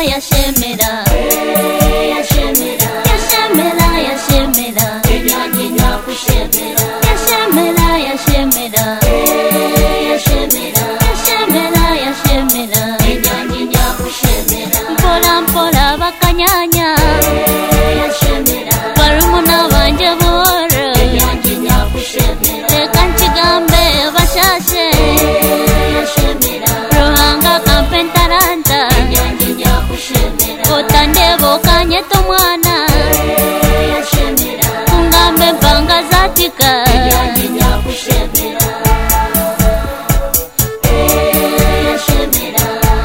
yashemera yashemera yashemera yashemera enyanyi nyakushemera yashemera yashemera yashemera yashemera yashemera enyanyi nyakushemera mpola mpola bakanyanya yashemera barumuna banje bora enyanyi nyakushemera reka nkigambe bashashe yashemera rohanga kampentaranta enyanyi nyakushemera otandebo kanyeto mwana yashemera kungambe mpanga zatika enyanyi nyakushemera yashemera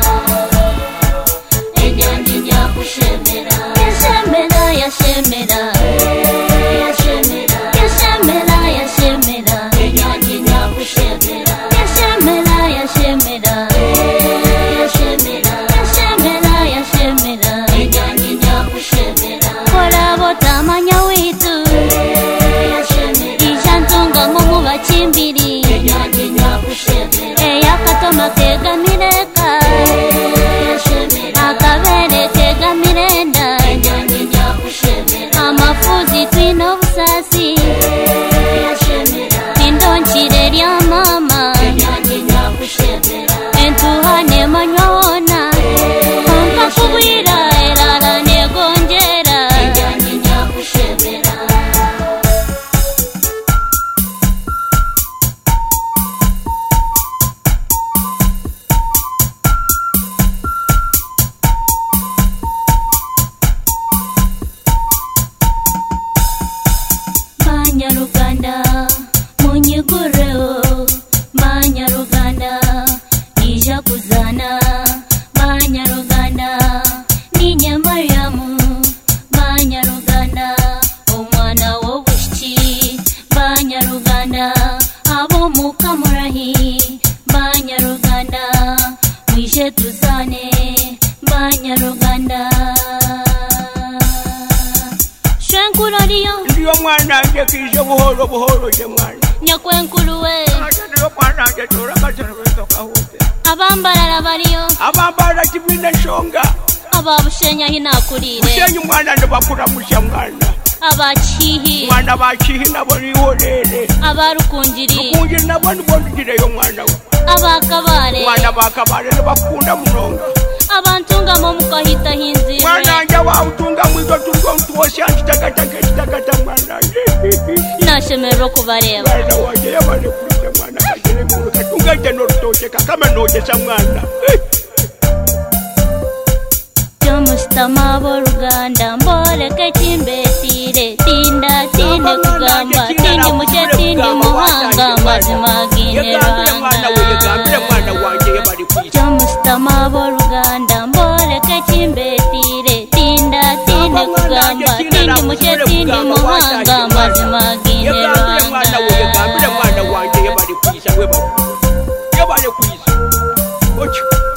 enyanyi nyakushemera yashemera yashemera yashemera yashemera yashemera enyanyi nyakushemera yashemera yashemera yashemera yashemera yashemera enyanyi nyakushemera kolabo tamanya witu yashemera ishantunga ngomu bachimbiri enyanyi nyakushemera eyakatoma kegamireka yashemera akabere kegamirenda enyanyi nyakushemera amafuzi twino busasi yashemera tindonchire lya mama enyanyi nyakushemera entuhane manyona onkakubwira erala negonjera enyanyi nyakushemera Banyaruganda munyigureo Banyaruganda nija kuzana Banyaruganda ninye Mariamu Banyaruganda omwana w'obushiki Banyaruganda abo mukamurahi Banyaruganda mwishe tuzane Banyaruganda Shwenkulaliyo Ndiyo mwana nje kije buhoro buhoro je mwana nyakwenkuluwe Ndiyo mwana nje tora kachana wetoka hote abambalala baliyo Abambala kibina shonga ababushenya hinakulire Mushenyu mwana ndibakura musha mwana abachihi Mwana bachihi nabo niholele abarukunjiri Kunjiri nabo ndibondigireyo mwana abakabale Mwana bakabale nibakunda munonga abantunga mu mukahita hinzi Mwana nje wautunga mwizo tungo mtuoshi anchitakataka mwana nashemerwa kubareba Mwana wanje yabale kulisha mwana kajere mulu katunga jeno rutosheka kama nojesha mwana Jomusitama b'Oluganda mboleke kimbetire tinda tinde kugamba tindi muche tindi muhanga mazima gineranga Jomusitama b'Oluganda mboleke kimbetire tinda tinde kugamba tindi muche tindi muhanga mazima gineranga